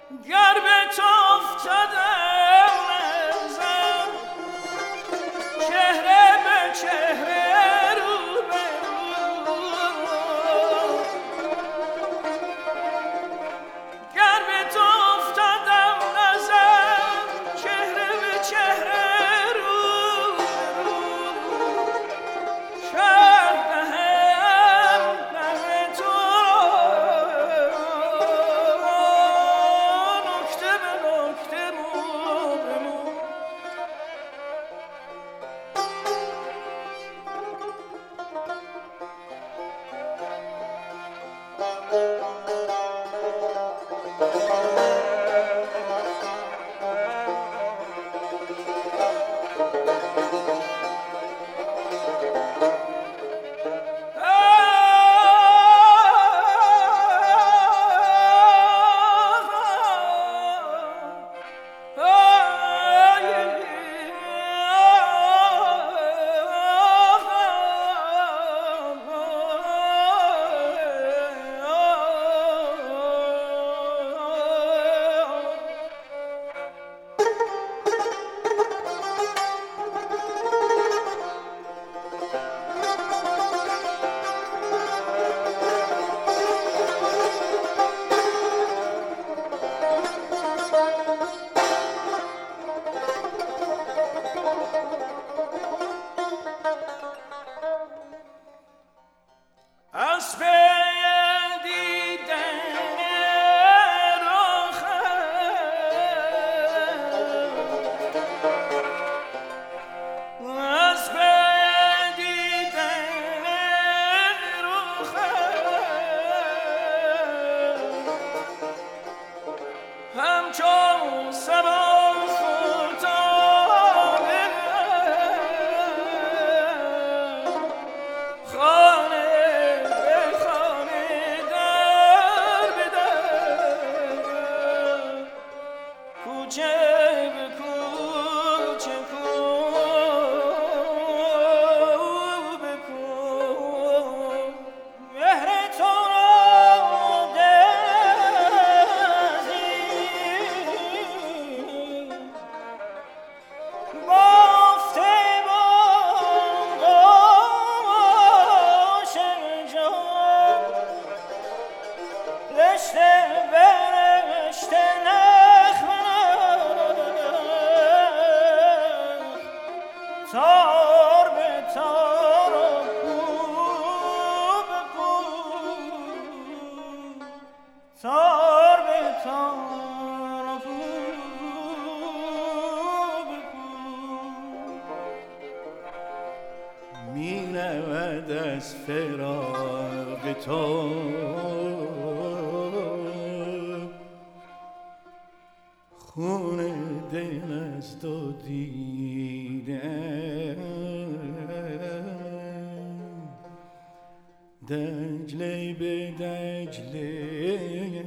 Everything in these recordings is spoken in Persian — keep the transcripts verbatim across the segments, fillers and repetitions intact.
گر به تو افتادم نظر چهره به چهره رو به رو گر به تو افتادم نظر چهره به چهره رو به رو شرح همچون سبا فتاده خانه به خانه در به در کوچه به کوچه کو به کو مهر تو تار به تار و پو به پو تار به تار و پو به پو می رود از فراق تو خون دل از تو دیدم دجله به دجله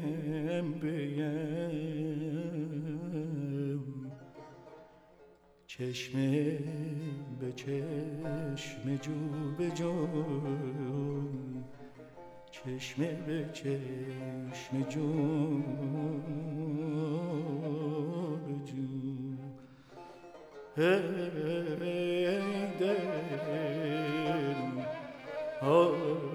بیم چشم به چشم جو به جو چشم به چشم جو به جو ای دل